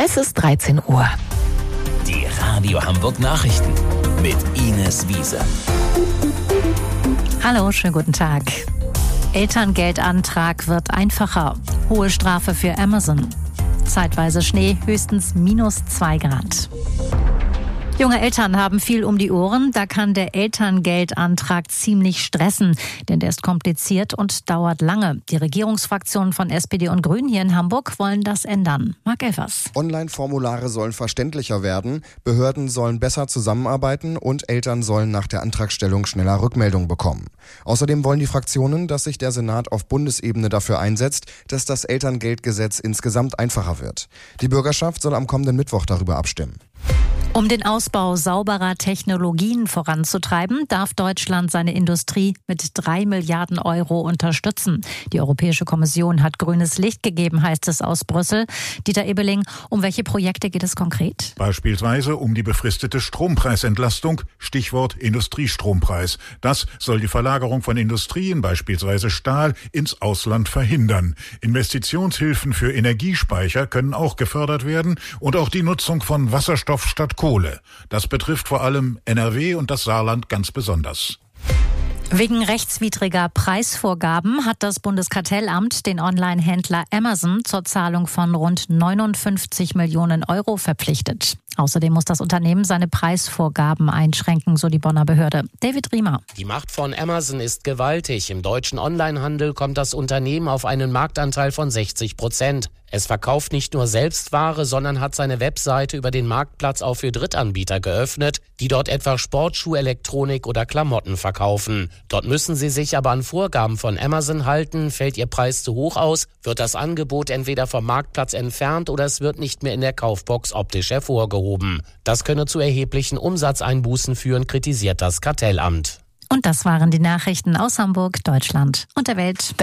Es ist 13 Uhr. Die Radio Hamburg Nachrichten mit Ines Wiese. Hallo, schönen guten Tag. Elterngeldantrag wird einfacher. Hohe Strafe für Amazon. Zeitweise Schnee, höchstens -2 Grad. Junge Eltern haben viel um die Ohren. Da kann der Elterngeldantrag ziemlich stressen, denn der ist kompliziert und dauert lange. Die Regierungsfraktionen von SPD und Grünen hier in Hamburg wollen das ändern. Marc Elfers. Online-Formulare sollen verständlicher werden, Behörden sollen besser zusammenarbeiten und Eltern sollen nach der Antragstellung schneller Rückmeldung bekommen. Außerdem wollen die Fraktionen, dass sich der Senat auf Bundesebene dafür einsetzt, dass das Elterngeldgesetz insgesamt einfacher wird. Die Bürgerschaft soll am kommenden Mittwoch darüber abstimmen. Um den Ausbau sauberer Technologien voranzutreiben, darf Deutschland seine Industrie mit 3 Milliarden Euro unterstützen. Die Europäische Kommission hat grünes Licht gegeben, heißt es aus Brüssel. Dieter Ebeling, um welche Projekte geht es konkret? Beispielsweise um die befristete Strompreisentlastung, Stichwort Industriestrompreis. Das soll die Verlagerung von Industrien, beispielsweise Stahl, ins Ausland verhindern. Investitionshilfen für Energiespeicher können auch gefördert werden und auch die Nutzung von Wasserstoff statt Kohle. Das betrifft vor allem NRW und das Saarland ganz besonders. Wegen rechtswidriger Preisvorgaben hat das Bundeskartellamt den Online-Händler Amazon zur Zahlung von rund 59 Millionen Euro verpflichtet. Außerdem muss das Unternehmen seine Preisvorgaben einschränken, so die Bonner Behörde. David Riemer. Die Macht von Amazon ist gewaltig. Im deutschen Onlinehandel kommt das Unternehmen auf einen Marktanteil von 60%. Es verkauft nicht nur selbst Ware, sondern hat seine Webseite über den Marktplatz auch für Drittanbieter geöffnet, die dort etwa Sportschuhe, Elektronik oder Klamotten verkaufen. Dort müssen sie sich aber an Vorgaben von Amazon halten. Fällt ihr Preis zu hoch aus, wird das Angebot entweder vom Marktplatz entfernt oder es wird nicht mehr in der Kaufbox optisch hervorgehoben. Das könne zu erheblichen Umsatzeinbußen führen, kritisiert das Kartellamt. Und das waren die Nachrichten aus Hamburg, Deutschland und der Welt.